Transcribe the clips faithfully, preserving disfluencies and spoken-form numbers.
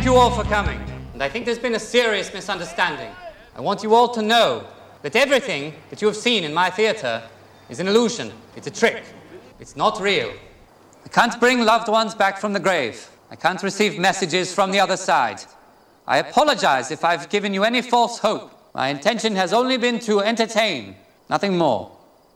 you all for coming. And I think there's been a serious misunderstanding. I want you all to know that everything that you have seen in my theater is an illusion. It's a trick. It's not real. I can't bring loved ones back from the grave. I can't receive messages from the other side. I apologize if I've given you any false hope. My intention has only been to entertain, nothing more.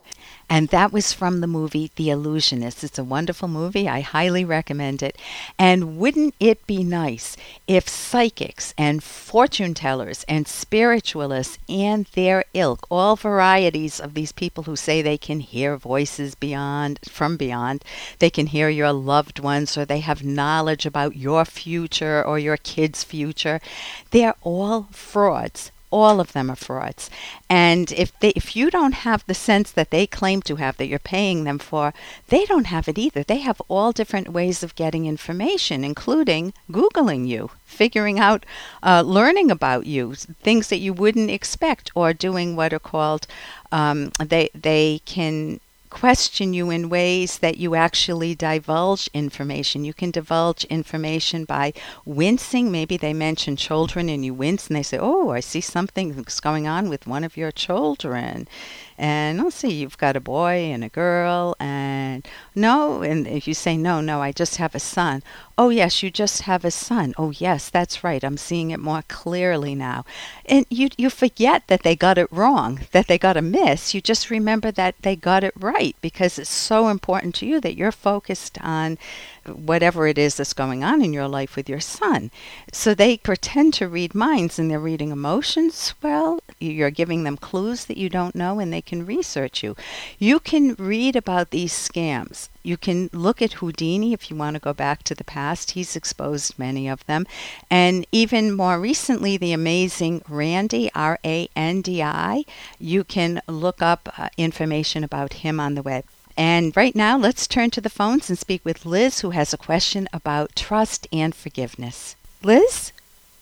And that was from the movie The Illusionist. It's a wonderful movie. I highly recommend it. And wouldn't it be nice if psychics and fortune tellers and spiritualists and their ilk, all varieties of these people who say they can hear voices beyond, from beyond, they can hear your loved ones, or they have knowledge about your future or your kids' future, they're all frauds. All of them are frauds. And if they, if you don't have the sense that they claim to have, that you're paying them for, they don't have it either. They have all different ways of getting information, including Googling you, figuring out, uh, learning about you, things that you wouldn't expect, or doing what are called, um, they they can question you in ways that you actually divulge information. You can divulge information by wincing. Maybe they mention children and you wince and they say, oh, I see something that's going on with one of your children. And let's see, you've got a boy and a girl, and no, and if you say, no, no, I just have a son. Oh, yes, you just have a son. Oh, yes, that's right. I'm seeing it more clearly now. And you you forget that they got it wrong, that they got a miss. You just remember that they got it right, because it's so important to you that you're focused on whatever it is that's going on in your life with your son. So they pretend to read minds, and they're reading emotions. Well, you're giving them clues that you don't know, and they can research you. You can read about these scams. You can look at Houdini if you want to go back to the past. He's exposed many of them. And even more recently, the amazing Randi, R A N D I. You can look up uh, information about him on the web. And right now, let's turn to the phones and speak with Liz, who has a question about trust and forgiveness. Liz?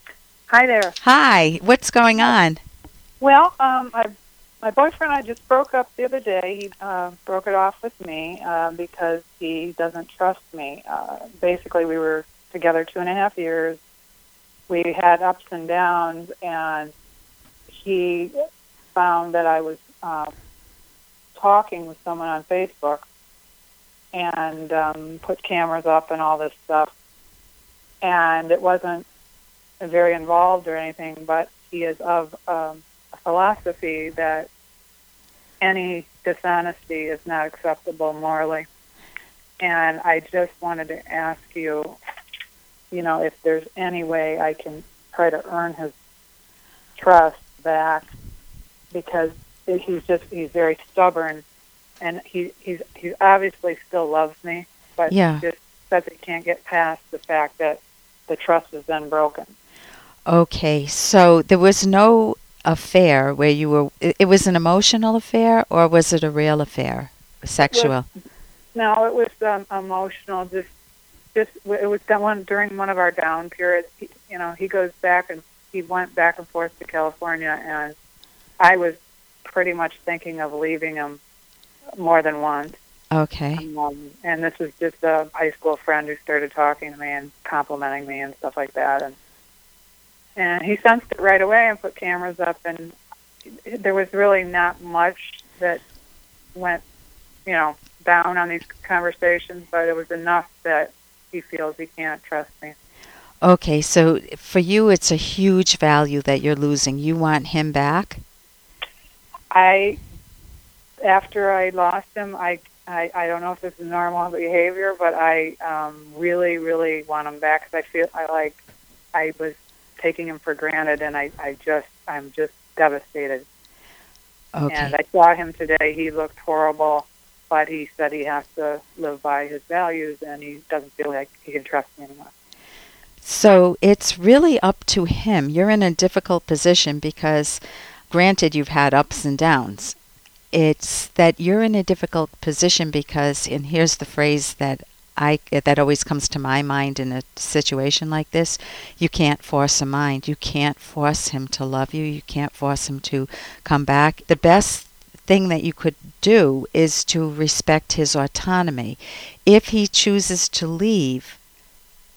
Hi there. Hi. What's going on? Well, um, I, my boyfriend and I just broke up the other day. He uh, broke it off with me uh, because he doesn't trust me. Uh, basically, we were together two and a half years. We had ups and downs, and he found that I was uh, talking with someone on Facebook and um, put cameras up and all this stuff. And it wasn't very involved or anything, but he is of um, a philosophy that any dishonesty is not acceptable morally. And I just wanted to ask you, you know, if there's any way I can try to earn his trust back, because he's just, he's very stubborn, and he he's he obviously still loves me, but yeah. he just says he can't get past the fact that the trust has been broken. Okay, so there was no affair where you were, it, it was an emotional affair, or was it a real affair, sexual? It was, no, it was um, emotional. Just, just it was done one during one of our down periods. He, you know, he goes back and he went back and forth to California, and I was pretty much thinking of leaving him more than once. Okay. Um, and this was just a high school friend who started talking to me and complimenting me and stuff like that. And and he sensed it right away and put cameras up, and there was really not much that went, you know, down on these conversations, but it was enough that he feels he can't trust me. Okay, so for you it's a huge value that you're losing. You want him back? I, after I lost him, I, I, I don't know if this is normal behavior, but I um, really, really want him back, because I feel I like I was taking him for granted, and I, I just, I'm just devastated. Okay. And I saw him today. He looked horrible, but he said he has to live by his values, and he doesn't feel like he can trust me anymore. So it's really up to him. You're in a difficult position because, granted, you've had ups and downs. It's that you're in a difficult position because, and here's the phrase that I that always comes to my mind in a situation like this, you can't force a mind. You can't force him to love you. You can't force him to come back. The best thing that you could do is to respect his autonomy. If he chooses to leave,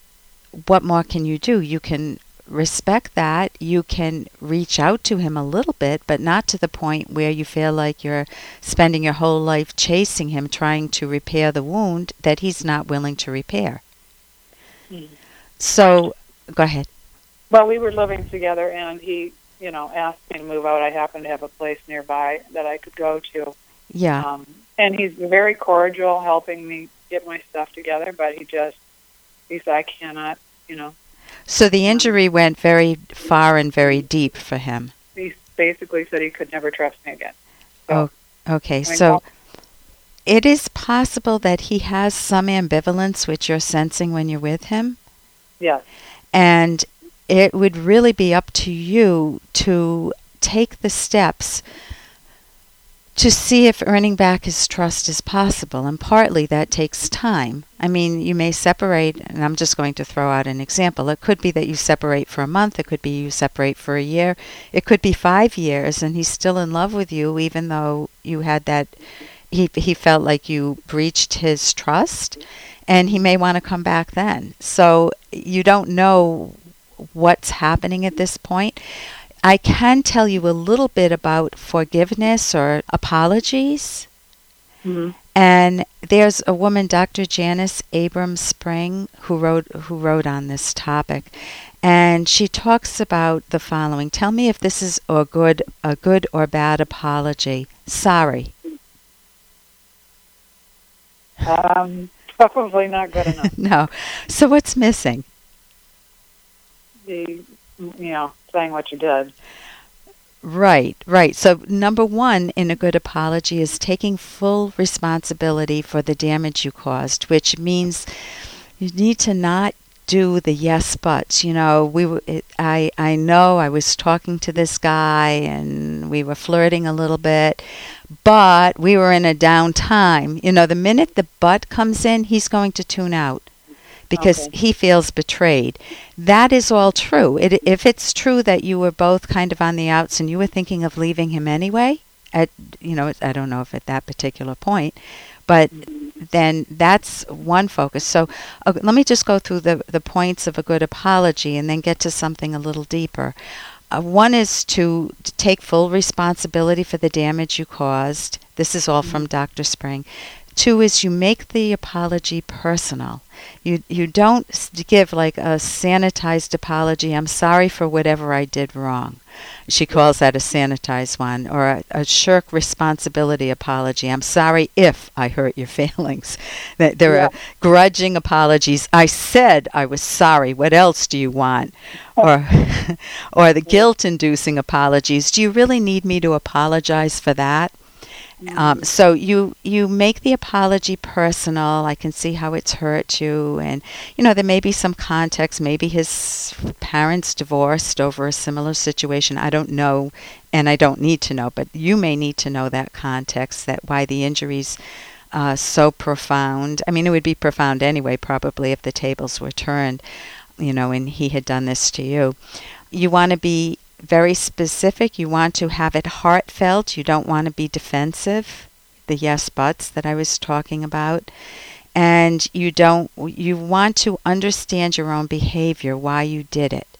what more can you do? You can respect that. You can reach out to him a little bit, but not to the point where you feel like you're spending your whole life chasing him, trying to repair the wound that he's not willing to repair. Mm. So, go ahead. Well, we were living together, and he, you know, asked me to move out. I happened to have a place nearby that I could go to. Yeah. Um, and he's very cordial, helping me get my stuff together, but he just, he said, I cannot, you know. So the injury went very far and very deep for him. He basically said he could never trust me again. So, oh, okay. I mean, so well, it is possible that he has some ambivalence, which you're sensing when you're with him. Yes. And it would really be up to you to take the steps to see if earning back his trust is possible. And partly that takes time. I mean, you may separate, and I'm just going to throw out an example. It could be that you separate for a month. It could be you separate for a year. It could be five years, and he's still in love with you, even though you had that, he, he felt like you breached his trust, and he may want to come back then. So you don't know what's happening at this point. I can tell you a little bit about forgiveness or apologies. Mm-hmm. And there's a woman, Doctor Janice Abrams Spring, who wrote who wrote on this topic, and she talks about the following. Tell me if this is a good a good or bad apology. Sorry. Um, probably not good enough. No. So what's missing? The, you know, saying what you did. Right, right. So number one in a good apology is taking full responsibility for the damage you caused, which means you need to not do the yes buts. You know, we were, it, I I know I was talking to this guy and we were flirting a little bit, but we were in a down time. You know, the minute the but comes in, he's going to tune out, because okay. he feels betrayed. That is all true. It, if it's true that you were both kind of on the outs and you were thinking of leaving him anyway, at you know, I don't know if at that particular point, but mm-hmm. then that's one focus. So uh, let me just go through the, the points of a good apology and then get to something a little deeper. Uh, one is to, to take full responsibility for the damage you caused. This is all mm-hmm. from Doctor Spring. Two is you make the apology personal. You you don't give like a sanitized apology. I'm sorry for whatever I did wrong. She calls that a sanitized one. Or a, a shirk responsibility apology. I'm sorry if I hurt your feelings. There yeah. are grudging apologies. I said I was sorry. What else do you want? Or or the guilt-inducing apologies. Do you really need me to apologize for that? Um, so you you make the apology personal. I can see how it's hurt you, and you know there may be some context. Maybe his parents divorced over a similar situation. I don't know, and I don't need to know. But you may need to know that context, that why the injury's uh, so profound. I mean, it would be profound anyway, probably if the tables were turned, you know, and he had done this to you. You want to be very specific. You want to have it heartfelt. You don't want to be defensive, the yes buts that I was talking about. And you don't you want to understand your own behavior, why you did it.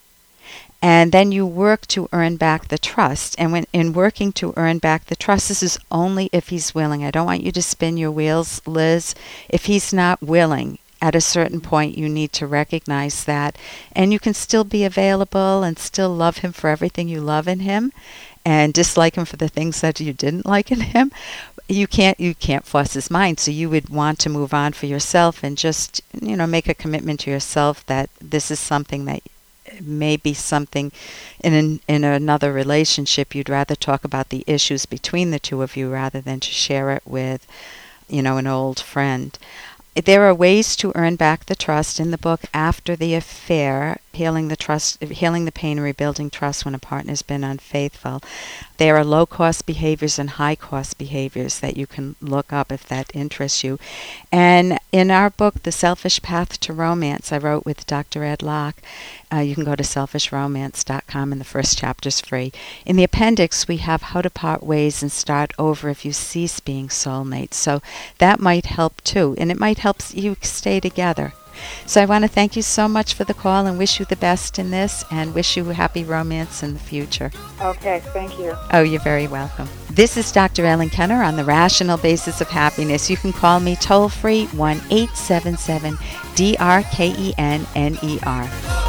And then you work to earn back the trust. And when in working to earn back the trust, this is only if he's willing. I don't want you to spin your wheels, Liz. If he's not willing, at a certain point, you need to recognize that. And you can still be available and still love him for everything you love in him and dislike him for the things that you didn't like in him. You can't you can't force his mind. So you would want to move on for yourself and just, you know, make a commitment to yourself that this is something that may be something in an, in another relationship. You'd rather talk about the issues between the two of you rather than to share it with, you know, an old friend. There are ways to earn back the trust in the book After the Affair, Healing the Trust, Healing the Pain and Rebuilding Trust When a Partner's Been Unfaithful. There are low-cost behaviors and high-cost behaviors that you can look up if that interests you. And in our book, The Selfish Path to Romance, I wrote with Doctor Ed Locke. Uh, you can go to selfish romance dot com, and the first chapter's free. In the appendix, we have how to part ways and start over if you cease being soulmates. So that might help too, and it might help you stay together. So I want to thank you so much for the call and wish you the best in this and wish you happy romance in the future. Okay, thank you. Oh, you're very welcome. This is Doctor Ellen Kenner on the Rational Basis of Happiness. You can call me toll free one eight seven seven D R K E N N E R.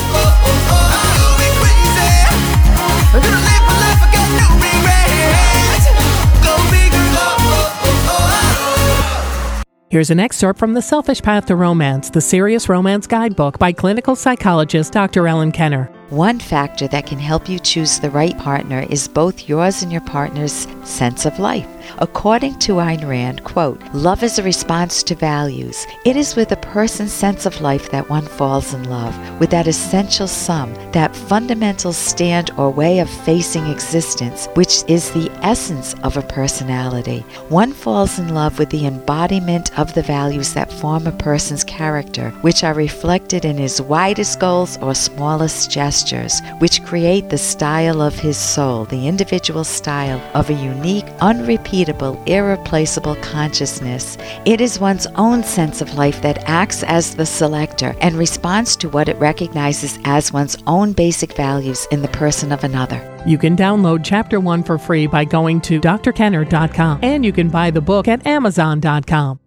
Here's an excerpt from The Selfish Path to Romance, the Serious Romance Guidebook by clinical psychologist Doctor Ellen Kenner. One factor that can help you choose the right partner is both yours and your partner's sense of life. According to Ayn Rand, quote, "Love is a response to values. It is with a person's sense of life that one falls in love, with that essential sum, that fundamental stand or way of facing existence, which is the essence of a personality. One falls in love with the embodiment of the values that form a person's character, which are reflected in his widest goals or smallest gestures, which create the style of his soul, the individual style of a unique, unrepeatable, irreplaceable consciousness. It is one's own sense of life that acts as the selector and responds to what it recognizes as one's own basic values in the person of another." You can download Chapter one for free by going to d r kenner dot com, and you can buy the book at amazon dot com.